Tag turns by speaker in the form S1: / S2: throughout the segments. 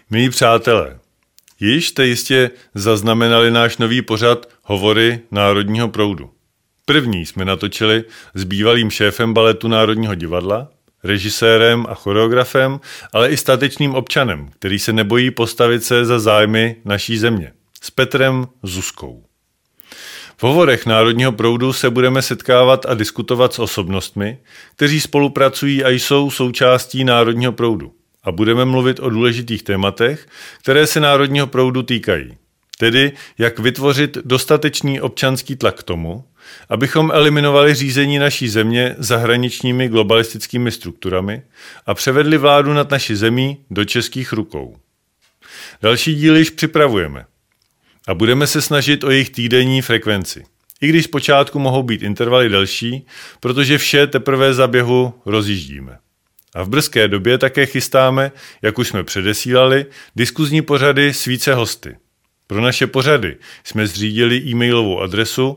S1: Milí přátelé, již jste jistě zaznamenali náš nový pořad Hovory Národního proudu. První jsme natočili s bývalým šéfem baletu Národního divadla, režisérem a choreografem, ale i statečným občanem, který se nebojí postavit se za zájmy naší země, s Petrem Zuzkou. V hovorech Národního proudu se budeme setkávat a diskutovat s osobnostmi, kteří spolupracují a jsou součástí Národního proudu. A budeme mluvit o důležitých tématech, které se Národního proudu týkají. Tedy, jak vytvořit dostatečný občanský tlak k tomu, abychom eliminovali řízení naší země zahraničními globalistickými strukturami a převedli vládu nad naší zemí do českých rukou. Další díly již připravujeme a budeme se snažit o jejich týdenní frekvenci. I když zpočátku mohou být intervaly delší, protože vše teprve za běhu rozjíždíme. A v brzké době také chystáme, jak už jsme předesílali, diskuzní pořady s více hosty. Pro naše pořady jsme zřídili e-mailovou adresu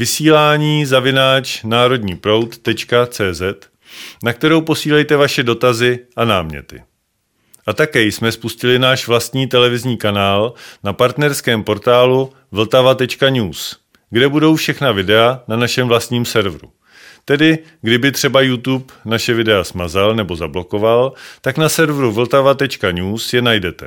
S1: vysílání@národniproud.cz, na kterou posílejte vaše dotazy a náměty. A také jsme spustili náš vlastní televizní kanál na partnerském portálu vltava.news, kde budou všechna videa na našem vlastním serveru. Tedy, kdyby třeba YouTube naše videa smazal nebo zablokoval, tak na serveru vltava.news je najdete.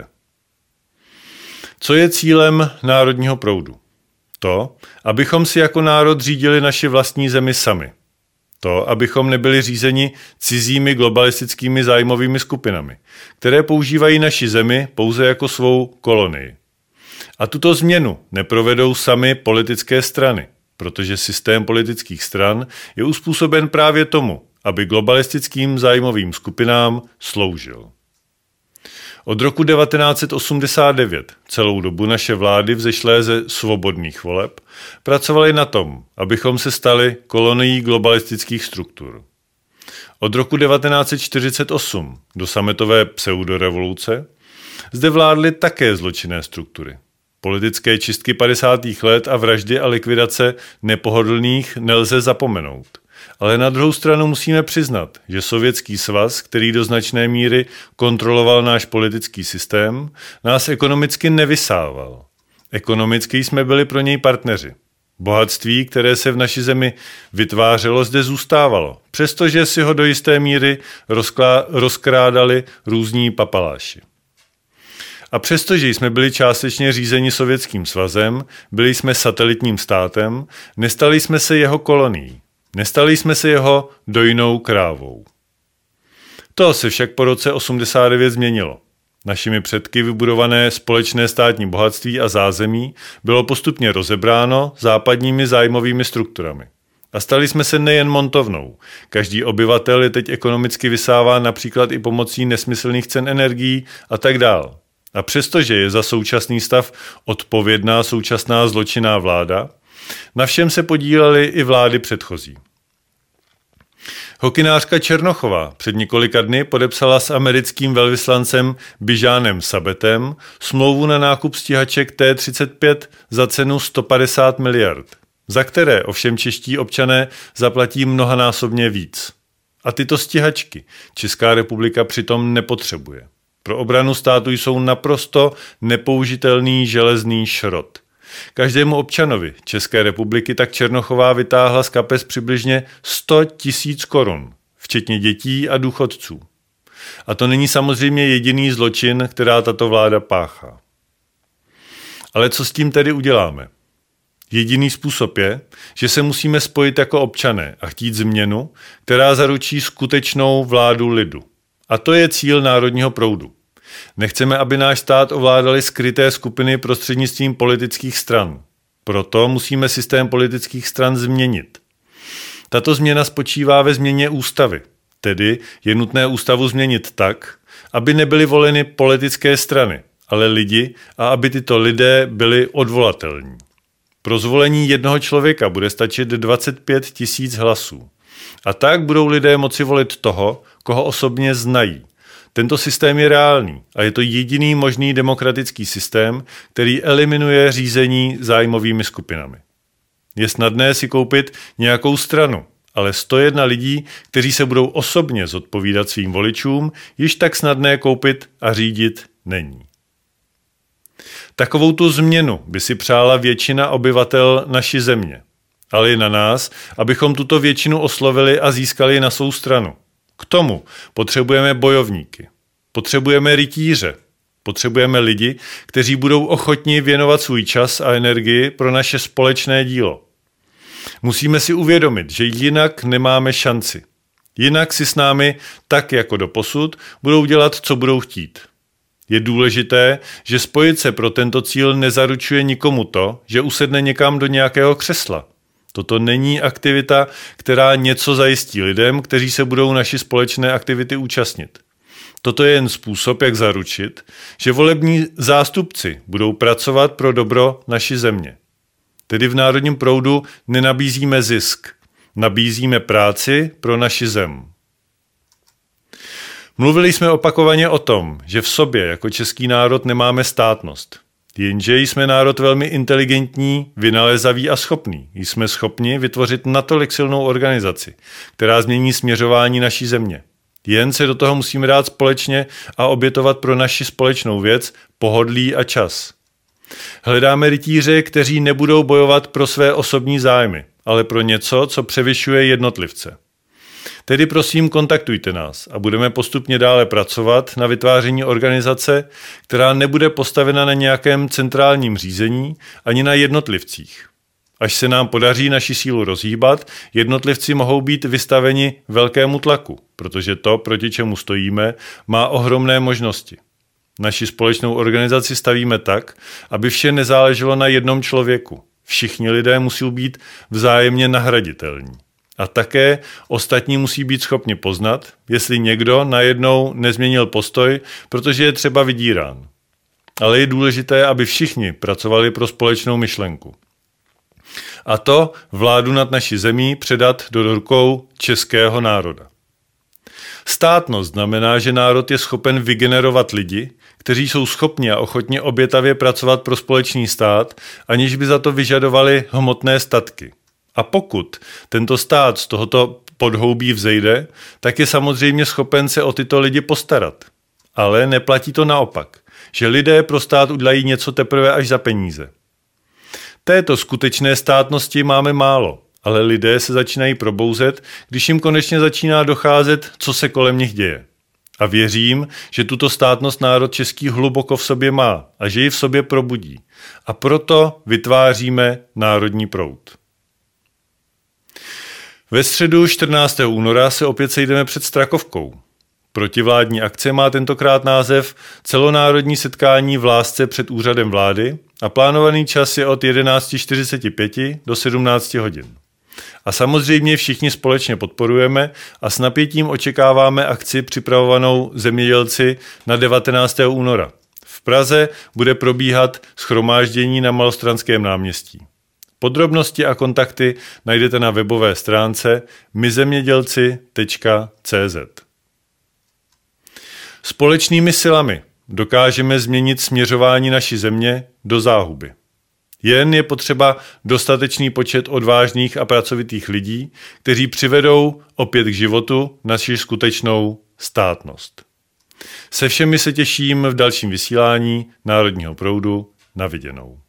S1: Co je cílem Národního proudu? To, abychom si jako národ řídili naši vlastní zemi sami. To, abychom nebyli řízeni cizími globalistickými zájmovými skupinami, které používají naši zemi pouze jako svou kolonii. A tuto změnu neprovedou sami politické strany, protože systém politických stran je uspůsoben právě tomu, aby globalistickým zájmovým skupinám sloužil. Od roku 1989 celou dobu naše vlády vzešlé ze svobodných voleb pracovaly na tom, abychom se stali kolonií globalistických struktur. Od roku 1948 do sametové pseudorevoluce zde vládly také zločinné struktury. Politické čistky 50. let a vraždy a likvidace nepohodlných nelze zapomenout. Ale na druhou stranu musíme přiznat, že Sovětský svaz, který do značné míry kontroloval náš politický systém, nás ekonomicky nevysával. Ekonomicky jsme byli pro něj partneři. Bohatství, které se v naší zemi vytvářelo, zde zůstávalo, přestože si ho do jisté míry rozkrádali různí papaláši. A přestože jsme byli částečně řízeni Sovětským svazem, byli jsme satelitním státem, nestali jsme se jeho kolonií. Nestali jsme se jeho dojnou krávou. To se však po roce 89 změnilo. Našimi předky vybudované společné státní bohatství a zázemí bylo postupně rozebráno západními zájmovými strukturami. A stali jsme se nejen montovnou. Každý obyvatel je teď ekonomicky vysáván například i pomocí nesmyslných cen energií a tak dál. A přestože je za současný stav odpovědná současná zločinná vláda, na všem se podílely i vlády předchozí. Hokynářka Černochová před několika dny podepsala s americkým velvyslancem Bižánem Sabetem smlouvu na nákup stíhaček T-35 za cenu 150 miliard, za které ovšem čeští občané zaplatí mnohanásobně víc. A tyto stíhačky Česká republika přitom nepotřebuje. Pro obranu státu jsou naprosto nepoužitelný železný šrot. Každému občanovi České republiky tak Černochová vytáhla z kapes přibližně 100 000 korun, včetně dětí a důchodců. A to není samozřejmě jediný zločin, která tato vláda páchá. Ale co s tím tedy uděláme? Jediný způsob je, že se musíme spojit jako občané a chtít změnu, která zaručí skutečnou vládu lidu. A to je cíl Národního proudu. Nechceme, aby náš stát ovládaly skryté skupiny prostřednictvím politických stran. Proto musíme systém politických stran změnit. Tato změna spočívá ve změně ústavy, tedy je nutné ústavu změnit tak, aby nebyly voleny politické strany, ale lidi a aby tyto lidé byli odvolatelní. Pro zvolení jednoho člověka bude stačit 25 000 hlasů. A tak budou lidé moci volit toho, koho osobně znají. Tento systém je reálný a je to jediný možný demokratický systém, který eliminuje řízení zájmovými skupinami. Je snadné si koupit nějakou stranu, ale 101 lidí, kteří se budou osobně zodpovídat svým voličům, již tak snadné koupit a řídit není. Takovou tu změnu by si přála většina obyvatel naší země. Ale je na nás, abychom tuto většinu oslovili a získali na svou stranu. K tomu potřebujeme bojovníky, potřebujeme rytíře, potřebujeme lidi, kteří budou ochotni věnovat svůj čas a energii pro naše společné dílo. Musíme si uvědomit, že jinak nemáme šanci. Jinak si s námi, tak jako doposud, budou dělat, co budou chtít. Je důležité, že spojit se pro tento cíl nezaručuje nikomu to, že usedne někam do nějakého křesla. Toto není aktivita, která něco zajistí lidem, kteří se budou naší společné aktivity účastnit. Toto je jen způsob, jak zaručit, že volební zástupci budou pracovat pro dobro naší země. Tedy v Národním proudu nenabízíme zisk, nabízíme práci pro naši zem. Mluvili jsme opakovaně o tom, že v sobě jako český národ nemáme státnost. Jenže jsme národ velmi inteligentní, vynalézavý a schopný. Jsme schopni vytvořit natolik silnou organizaci, která změní směřování naší země. Jen se do toho musíme dát společně a obětovat pro naši společnou věc pohodlí a čas. Hledáme rytíře, kteří nebudou bojovat pro své osobní zájmy, ale pro něco, co převyšuje jednotlivce. Tedy prosím, kontaktujte nás a budeme postupně dále pracovat na vytváření organizace, která nebude postavena na nějakém centrálním řízení ani na jednotlivcích. Až se nám podaří naši sílu rozhýbat, jednotlivci mohou být vystaveni velkému tlaku, protože to, proti čemu stojíme, má ohromné možnosti. Naši společnou organizaci stavíme tak, aby vše nezáleželo na jednom člověku. Všichni lidé musí být vzájemně nahraditelní. A také ostatní musí být schopni poznat, jestli někdo najednou nezměnil postoj, protože je třeba vydírán. Ale je důležité, aby všichni pracovali pro společnou myšlenku. A to vládu nad naší zemí předat do rukou českého národa. Státnost znamená, že národ je schopen vygenerovat lidi, kteří jsou schopni a ochotni obětavě pracovat pro společný stát, aniž by za to vyžadovali hmotné statky. A pokud tento stát z tohoto podhoubí vzejde, tak je samozřejmě schopen se o tyto lidi postarat. Ale neplatí to naopak, že lidé pro stát udělají něco teprve až za peníze. Této skutečné státnosti máme málo, ale lidé se začínají probouzet, když jim konečně začíná docházet, co se kolem nich děje. A věřím, že tuto státnost národ český hluboko v sobě má a že ji v sobě probudí. A proto vytváříme Národní proud. Ve středu 14. února se opět sejdeme před Strakovkou. Protivládní akce má tentokrát název Celonárodní setkání v lásce před úřadem vlády a plánovaný čas je od 11:45 do 17 hodin. A samozřejmě všichni společně podporujeme a s napětím očekáváme akci připravovanou zemědělci na 19. února. V Praze bude probíhat shromáždění na Malostranském náměstí. Podrobnosti a kontakty najdete na webové stránce myzemědělci.cz. Společnými silami dokážeme změnit směřování naší země do záhuby. Jen je potřeba dostatečný počet odvážných a pracovitých lidí, kteří přivedou opět k životu naši skutečnou státnost. Se všemi se těším v dalším vysílání Národního proudu. Na viděnou.